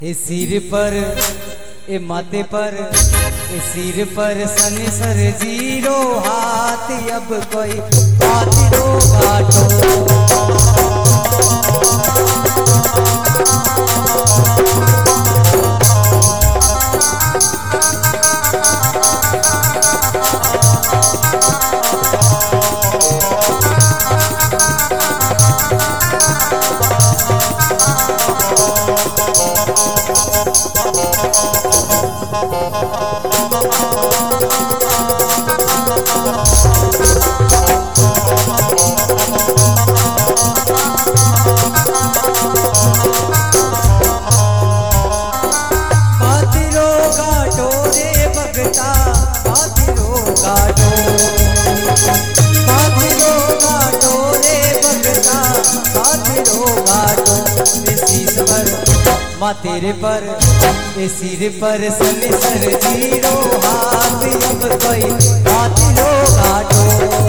ए सिर पर ए माथे पर ए सिर पर सन सर जीरो हाथ अब कोई बात रो बाटो तेरे पर ए सिर पर सन सर जीरो हाथ अब कोई बात लो घाटो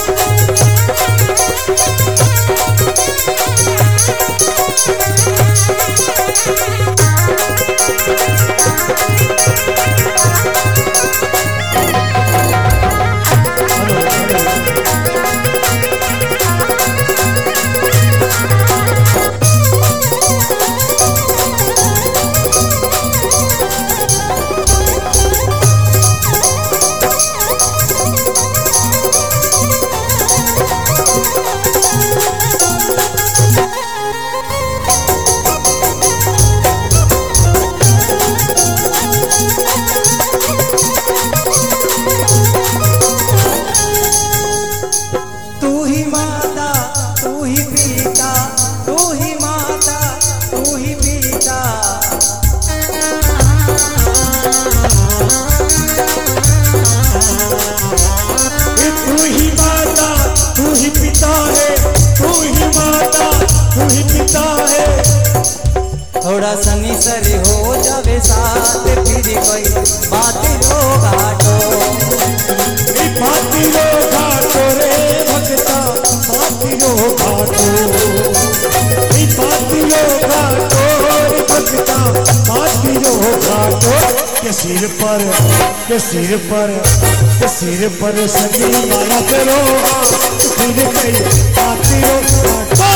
थोड़ा सनी सर हो जावे साथ फिर कोई बात लो घाटो बात लो घाटो रे भक्ता बात लो घाटो बात लो घाटो रे भक्ता बात लो घाटो के सिर पर सगी माला करो फिर कई बात लो घाटो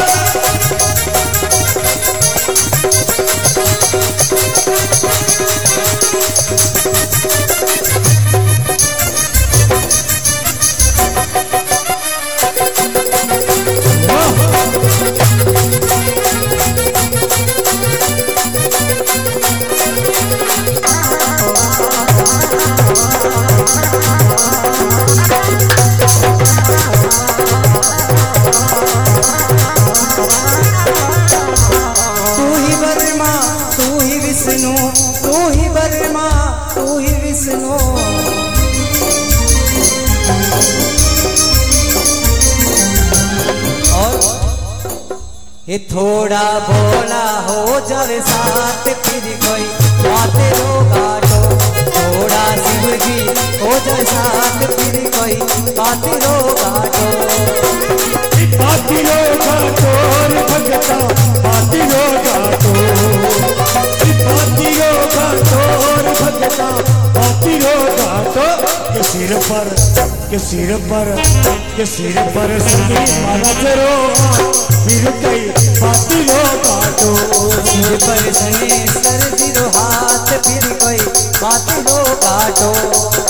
ये थोड़ा बोला हो जावे साथ फिर कोई बात लो घाटो थोड़ा शिव जी हो जावे साथ फिर कोई बात लो घाटो बात लो घाटो भगता बात लो घाटो बात लो घाटो भगता बात लो घाटो के सिर पर सगी माला करो फिर कई बात लो घाटो सिर पर सने सर जीरो हाथ फिर कोई बात लो घाटो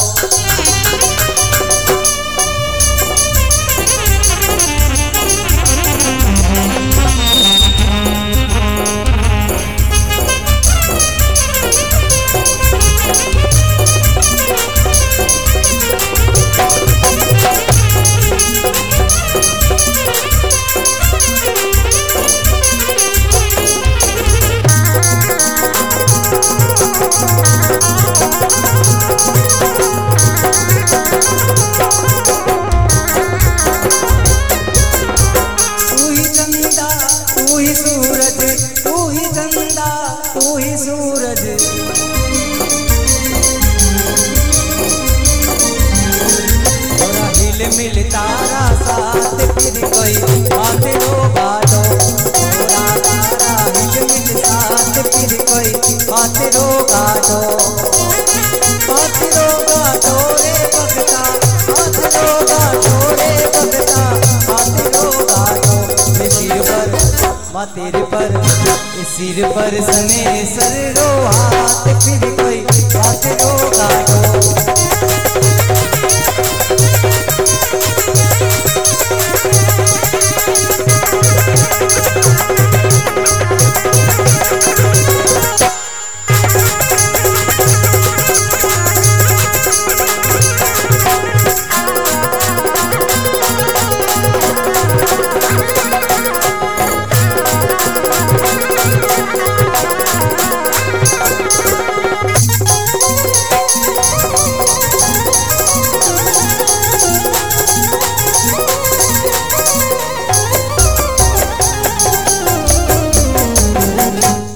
मिल तारा साथ फिर कोई बात लो बाटो, तारा हिल मिल साथ फिर कोई गई पातिरो गाठो रे भगता पातिरो गाठो रे भगता पातिरो गाठो तेरे पर सिर पर सने सर रो हाथ फिर कोई पातिरो गाठो